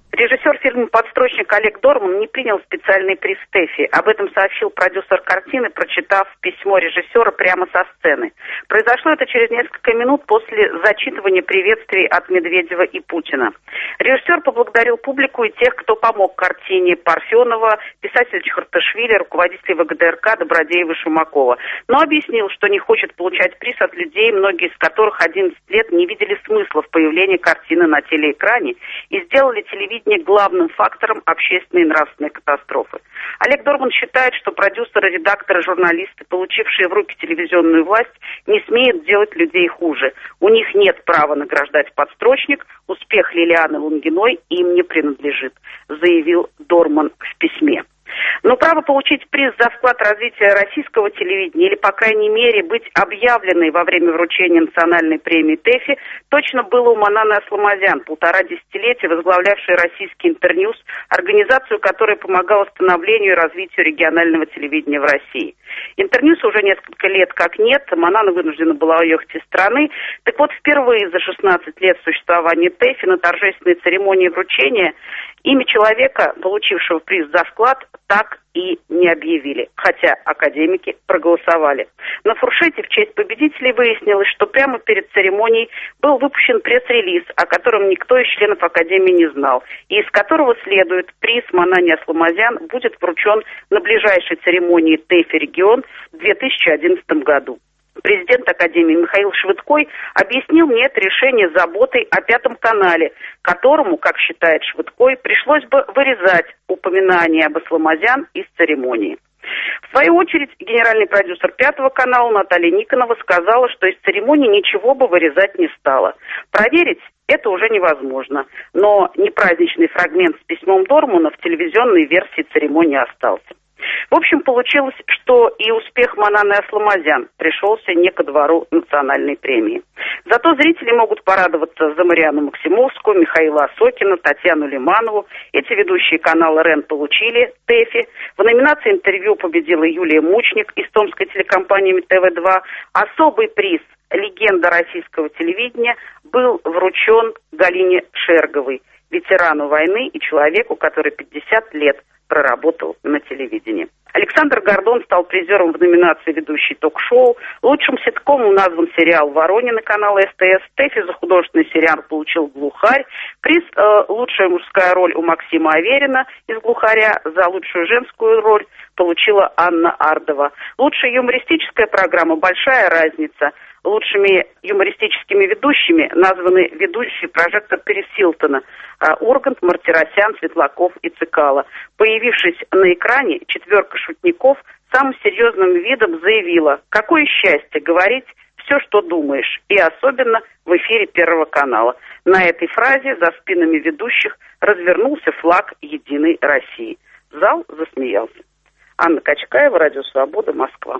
Режиссер фильма «Подстрочник» Олег Дорман не принял специальный приз ТЭФИ. Об этом сообщил продюсер картины, прочитав письмо режиссера прямо со сцены. Произошло это через несколько минут после зачитывания приветствий от Медведева и Путина. Режиссер поблагодарил публику и тех, кто помог картине: Парфенова, писателя Чхарташвили, руководителей ВГДРК Добродеева, Шумакова. Но объяснил, что не хочет получать приз от людей, многие из которых 11 лет не видели смысла в появлении картины на телеэкране и сделали телевидение главным фактором общественной и нравственной катастрофы. Олег Дорман считает, что продюсеры, редакторы, журналисты, получившие в руки телевизионную власть, не смеют делать людей хуже. У них нет права награждать подстрочник, успех Лилианы Лунгиной им не принадлежит, заявил Дорман в письме. Но право получить приз за вклад развития российского телевидения или, по крайней мере, быть объявленной во время вручения национальной премии ТЭФИ точно было у Мананы Асламазян, 1,5 десятилетия возглавлявшей российский Интерньюз, организацию, которая помогала становлению и развитию регионального телевидения в России. Интерньюз уже несколько лет как нет, Манана вынуждена была уехать из страны. Так вот, впервые за 16 лет существования ТЭФИ на торжественной церемонии вручения имя человека, получившего приз за вклад, так и не объявили, хотя академики проголосовали. На фуршете в честь победителей выяснилось, что прямо перед церемонией был выпущен пресс-релиз, о котором никто из членов академии не знал, и из которого следует: приз Манане Асламазян будет вручен на ближайшей церемонии ТЭФИ «Регион» в 2011 году. Президент Академии Михаил Швыдкой объяснил мне это решение заботой о Пятом канале, которому, как считает Швыдкой, пришлось бы вырезать упоминание об Асламазян из церемонии. В свою очередь, генеральный продюсер Пятого канала Наталья Никонова сказала, что из церемонии ничего бы вырезать не стало. Проверить это уже невозможно, но непраздничный фрагмент с письмом Дормана в телевизионной версии церемонии остался. В общем, получилось, что и успех Мананы Асламазян пришелся не ко двору национальной премии. Зато зрители могут порадоваться за Марианну Максимовскую, Михаила Осокина, Татьяну Лиманову. Эти ведущие канала РЕН получили ТЭФИ. В номинации «Интервью» победила Юлия Мучник из томской телекомпании ТВ-2. Особый приз «Легенда российского телевидения» был вручен Галине Шерговой, ветерану войны и человеку, который 50 лет проработал на телевидении. Александр Гордон стал призером в номинации «Ведущий ток-шоу». Лучшим ситкомом назван сериал «Воронины» канала СТС. ТЭФИ за художественный сериал получил «Глухарь». Приз «Лучшая мужская роль» у Максима Аверина из «Глухаря». За лучшую женскую роль получила Анна Ардова. Лучшая юмористическая программа «Большая разница». Лучшими юмористическими ведущими названы ведущие «Прожектор» Перес Хилтона, Ургант, Мартиросян, Светлаков и Цикало. Появившись на экране, четверка шутников самым серьезным видом заявила: «Какое счастье говорить все, что думаешь, и особенно в эфире Первого канала». На этой фразе за спинами ведущих развернулся флаг «Единой России». Зал засмеялся. Анна Качкаева, Радио Свобода, Москва.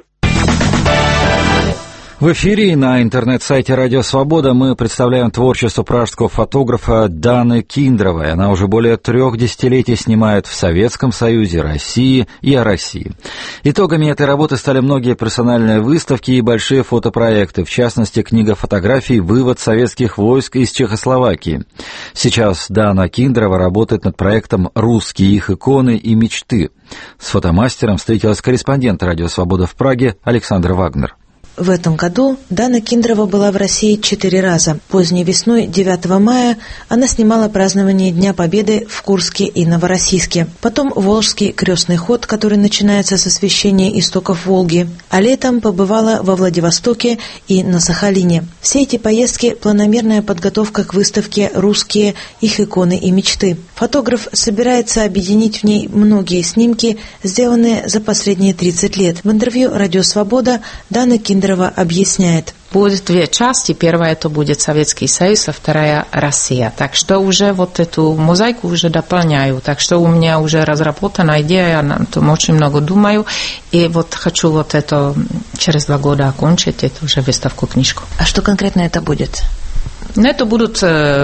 В эфире и на интернет-сайте «Радио Свобода» мы представляем творчество пражского фотографа Даны Киндровой. Она уже более 3 десятилетий снимает в Советском Союзе, России и о России. Итогами этой работы стали многие персональные выставки и большие фотопроекты, в частности, книга фотографий «Вывод советских войск из Чехословакии». Сейчас Дана Киндрова работает над проектом «Русские их иконы и мечты». С фотомастером встретилась корреспондент «Радио Свобода» в Праге Александра Вагнер. В этом году Дана Киндрова была в России 4 раза. Поздней весной, 9 мая, она снимала празднование Дня Победы в Курске и Новороссийске. Потом Волжский крестный ход, который начинается с освящения истоков Волги. А летом побывала во Владивостоке и на Сахалине. Все эти поездки – планомерная подготовка к выставке «Русские, их иконы и мечты». Фотограф собирается объединить в ней многие снимки, сделанные за последние 30 лет. В интервью «Радио Свобода» Дана Киндрова объясняет. Будет 2 части. Первая это будет Советский Союз, а вторая Россия. Так что уже вот эту мозаику уже дополняю. Так что у меня уже разработана идея, я на том очень много думаю. И вот хочу вот это через 2 года окончить, эту уже выставку, книжку. А что конкретно это будет? Но это будут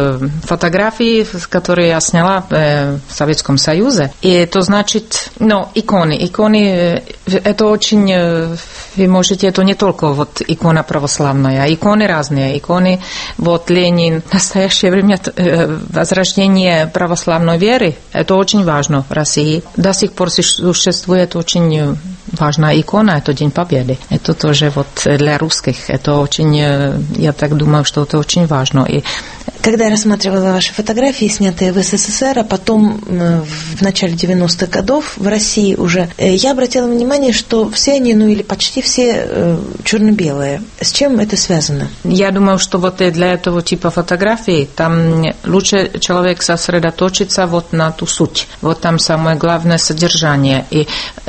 фотографии, которые я сняла в Советском Союзе. И это значит, иконы. Иконы, это очень, вы можете, это не только вот икона православная, а иконы разные. Иконы, вот Ленин, в настоящее время возрождение православной веры, это очень важно в России. До сих пор существует очень важная икона, это День Победы. Это тоже вот для русских, это очень, я так думаю, что это очень важно. И когда я рассматривала ваши фотографии, снятые в СССР, а потом в начале 90-х годов в России уже, я обратила внимание, что все они, или почти все черно-белые. С чем это связано? Я думаю, что вот для этого типа фотографий там лучше человек сосредоточится вот на ту суть. Вот там самое главное содержание. И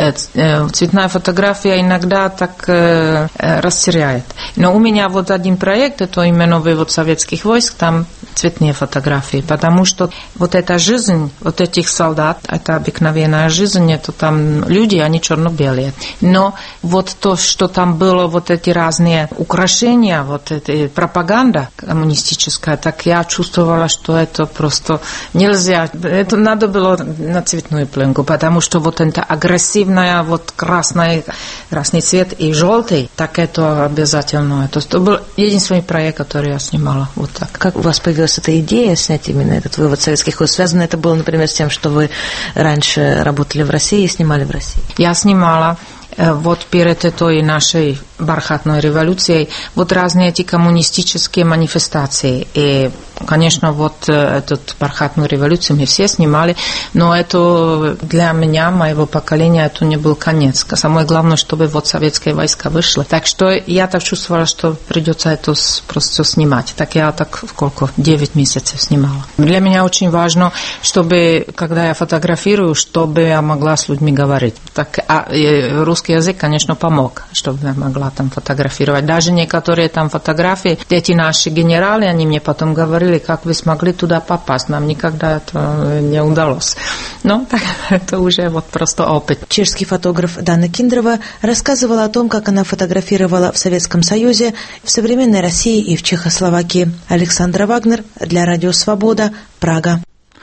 цветная фотография иногда так растеряет. Но у меня вот один проект, это именно вывод советских войск, там цветные фотографии, потому что вот эта жизнь, вот этих солдат, это обыкновенная жизнь, это там люди, они черно-белые. Но вот то, что там было, вот эти разные украшения, вот эта пропаганда коммунистическая, так я чувствовала, что это просто нельзя, это надо было на цветную пленку, потому что вот это агрессивная, вот красный цвет и желтый, так это обязательно. Это был единственный проект, который я снимала вот так. Как у вас появилась эта идея снять именно этот вывод советских войск? Связано это было, например, с тем, что вы раньше работали в России и снимали в России? Я снимала вот перед этой нашей бархатной революцией вот разные эти коммунистические манифестации. И, конечно, вот эту бархатную революцию мы все снимали, но это для меня, моего поколения, это не был конец. Самое главное, чтобы вот советские войска вышли. Так что я так чувствовала, что придется это просто снимать. Так я так сколько? 9 месяцев снимала. Для меня очень важно, чтобы, когда я фотографирую, чтобы я могла с людьми говорить. Так, русский язык, конечно, помог, чтобы я могла там фотографировать. Даже некоторые там фотографии, эти наши генералы, они мне потом говорили, как вы смогли туда попасть. Нам никогда это не удалось. Но так, это уже вот просто опыт. Чешский фотограф Дана Киндрова рассказывала о том, как она фотографировала в Советском Союзе, в современной России и в Чехословакии. Александра Вагнер для Радио Свобода, Прага.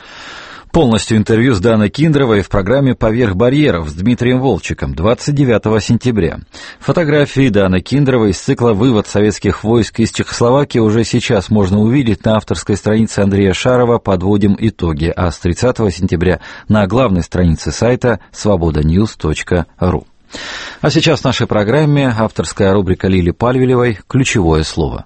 Полностью интервью с Даной Киндровой в программе «Поверх барьеров» с Дмитрием Волчиком 29 сентября. Фотографии Даны Киндровой из цикла «Вывод советских войск из Чехословакии» уже сейчас можно увидеть на авторской странице Андрея Шарова «Подводим итоги», а с 30 сентября на главной странице сайта svobodanews.ru. А сейчас в нашей программе авторская рубрика Лили Пальвелевой «Ключевое слово».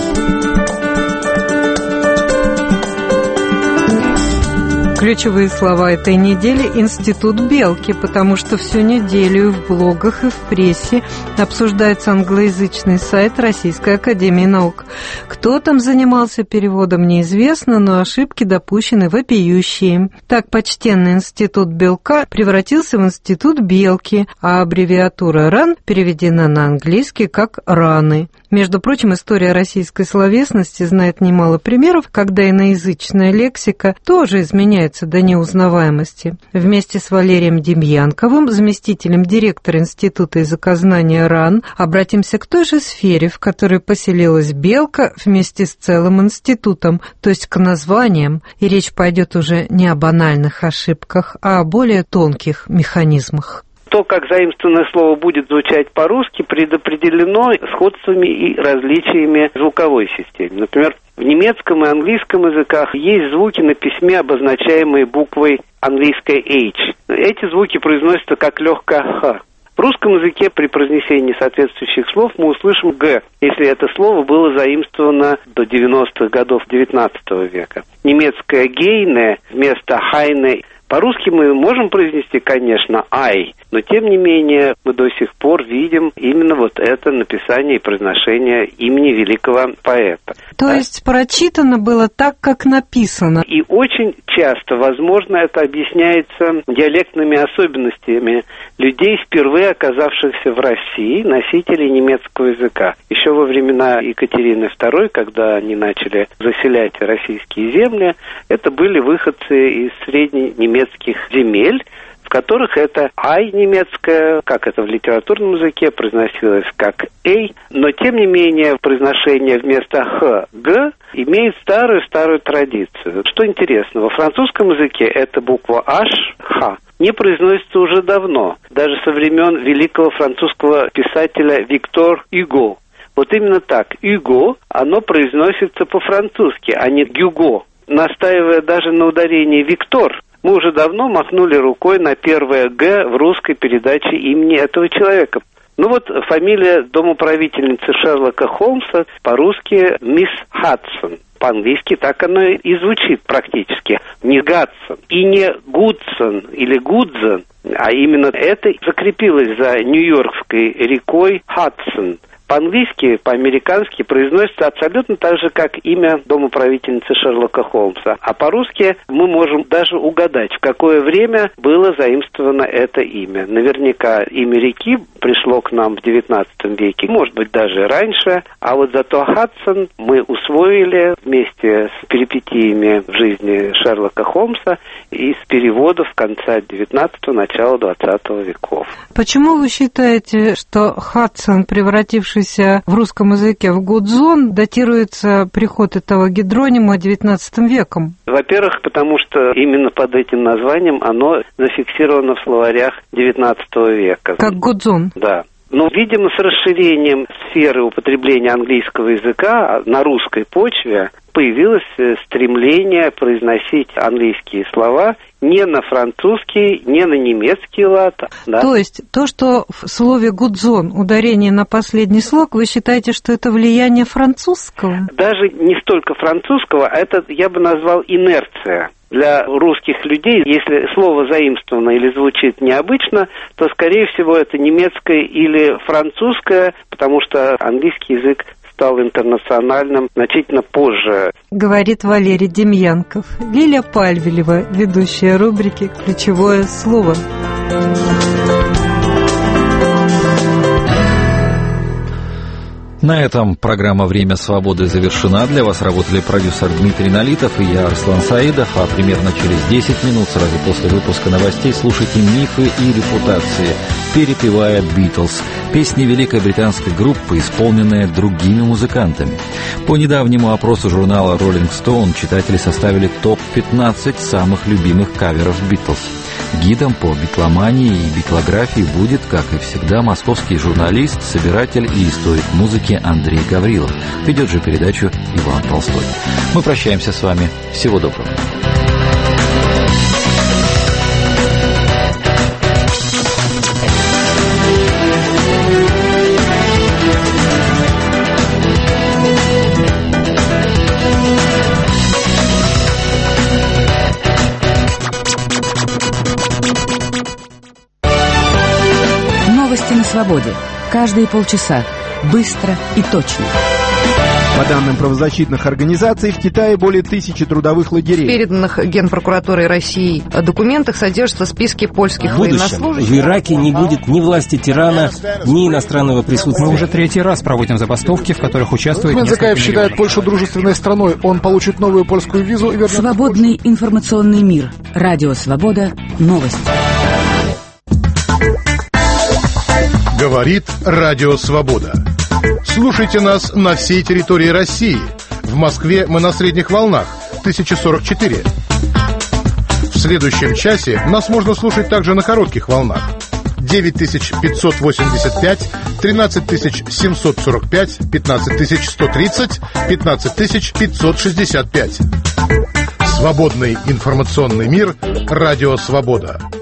Ключевые слова этой недели – «Институт Белки», потому что всю неделю в блогах и в прессе обсуждается англоязычный сайт Российской академии наук. Кто там занимался переводом, неизвестно, но ошибки допущены вопиющие. Так, почтенный Институт Белка превратился в Институт Белки, а аббревиатура РАН переведена на английский как «раны». Между прочим, история российской словесности знает немало примеров, когда иноязычная лексика тоже изменяется до неузнаваемости. Вместе с Валерием Демьянковым, заместителем директора Института языкознания РАН, обратимся к той же сфере, в которой поселилась Белка вместе с целым институтом, то есть к названиям, и речь пойдет уже не о банальных ошибках, а о более тонких механизмах. То, как заимствованное слово будет звучать по-русски, предопределено сходствами и различиями звуковой системы. Например, в немецком и английском языках есть звуки на письме, обозначаемые буквой английской H. Эти звуки произносятся как легкое Х. В русском языке при произнесении соответствующих слов мы услышим «г», если это слово было заимствовано до 90-х годов XIX века. Немецкое «гейне» вместо «хайне». По-русски мы можем произнести, конечно, «ай», но тем не менее мы до сих пор видим именно вот это написание и произношение имени великого поэта. То есть прочитано было так, как написано. И очень часто, возможно, это объясняется диалектными особенностями людей, впервые оказавшихся в России, носителей немецкого языка. Еще во времена Екатерины II, когда они начали заселять российские земли, это были выходцы из средненемецких земель, в которых это «ай» немецкое, как это в литературном языке, произносилось как «эй», но тем не менее произношение вместо «х», «г» имеет старую традицию. Что интересно, во французском языке эта буква H, Х, не произносится уже давно, даже со времен великого французского писателя Виктор Гюго. Вот именно так. Гюго, оно произносится по-французски, а не Гюго. Настаивая даже на ударении Виктор, мы уже давно махнули рукой на первое «Г» в русской передаче имени этого человека. Ну вот фамилия домоправительницы Шерлока Холмса по-русски мисс Хадсон. По-английски так оно и звучит практически. Не Гадсон и не Гудсон или Гудзен, а именно это закрепилось за Нью-Йоркской рекой Хадсон. По-английски, по-американски произносится абсолютно так же, как имя домоправительницы Шерлока Холмса. А по-русски мы можем даже угадать, в какое время было заимствовано это имя. Наверняка имя реки пришло к нам в XIX веке, может быть, даже раньше. А вот зато Хадсон мы усвоили вместе с перипетиями в жизни Шерлока Холмса из переводов конца XIX – начала XX веков. Почему вы считаете, что Хадсон, превратившийся в русском языке в Гудзон, датируется приход этого гидронима XIX веком? Во-первых, потому что именно под этим названием оно зафиксировано в словарях XIX века. Как Гудзон? Да. Но, видимо, с расширением сферы употребления английского языка на русской почве появилось стремление произносить английские слова не на французский, не на немецкий лад. Да? То есть то, что в слове «гудзон» ударение на последний слог, вы считаете, что это влияние французского? Даже не столько французского, а это я бы назвал инерция. Для русских людей, если слово заимствовано или звучит необычно, то, скорее всего, это немецкое или французское, потому что английский язык стал интернациональным значительно позже. Говорит Валерий Демьянков. Лиля Пальвелева, ведущая рубрики «Ключевое слово». На этом программа «Время свободы» завершена. Для вас работали продюсер Дмитрий Налитов и я, Арслан Саидов. А примерно через 10 минут, сразу после выпуска новостей, слушайте «Мифы и репутации», перепевая «Битлз». Песни великой британской группы, исполненные другими музыкантами. По недавнему опросу журнала Rolling Stone читатели составили топ-15 самых любимых каверов «Битлз». Гидом по битломании и битлографии будет, как и всегда, московский журналист, собиратель и историк музыки Андрей Гаврилов. Ведет же передачу Иван Толстой. Мы прощаемся с вами. Всего доброго. Новости на свободе. Каждые полчаса. Быстро и точно. По данным правозащитных организаций, в Китае более 1000 трудовых лагерей. В переданных Генпрокуратурой России документах содержатся списки польских военнослужащих. В Ираке не будет ни власти тирана, ни иностранного присутствия. Мы уже 3-й раз проводим забастовки, в которых участвует несколько Закаев считает Польшу дружественной страной. Он получит новую польскую визу и вернется. Свободный информационный мир. Радио «Свобода». Новости. Говорит Радио Свобода. Слушайте нас на всей территории России. В Москве мы на средних волнах 1044. В следующем часе нас можно слушать также на коротких волнах 9585, 13745, 15130, 15565. Свободный информационный мир. Радио Свобода.